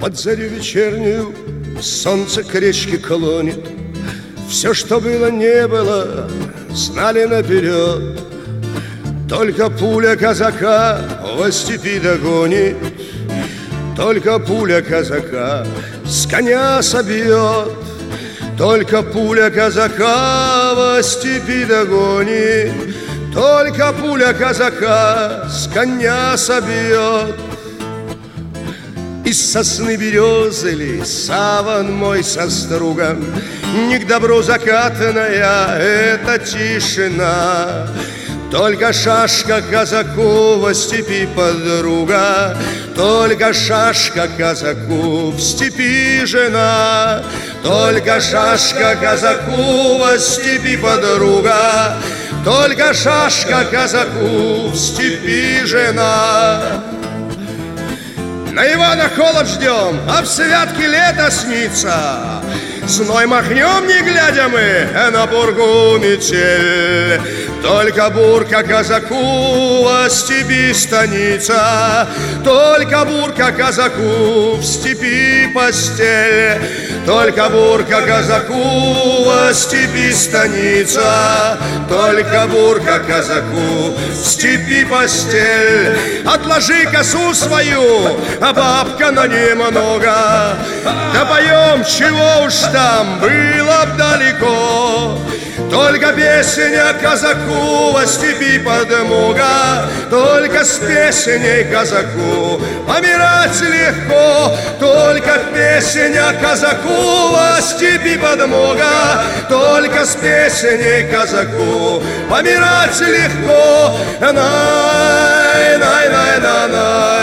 Под зарю вечернюю солнце к речке клонит. Все, что было, не было, знали наперед. Только пуля казака во степи догонит, только пуля казака с коня собьет, только пуля казака во степи догонит, только пуля казака с коня собьет. Из сосны березы ли саван мой со стругом, не к добру закатанная эта тишина. Только шашка казаку во степи подруга, только шашка казаку в степи жена, только шашка казаку во степи подруга, только шашка казаку в степи жена. На Ивана холод ждем, а в святке лето снится. Зной махнем, не глядя мы, на бургу метель. Только бурка казаку во степи станица, только бурка казаку в степи постель, только бурка казаку во степи станица, только бурка казаку в степи постель. Отложи косу свою, а бабка на немного, да поем, чего уж там было б далеко. Только песня казаку во степи подмога, только с песней казаку помирать легко. Только песня казаку во степи подмога, только с песней казаку помирать легко. Най-най-най-най-най.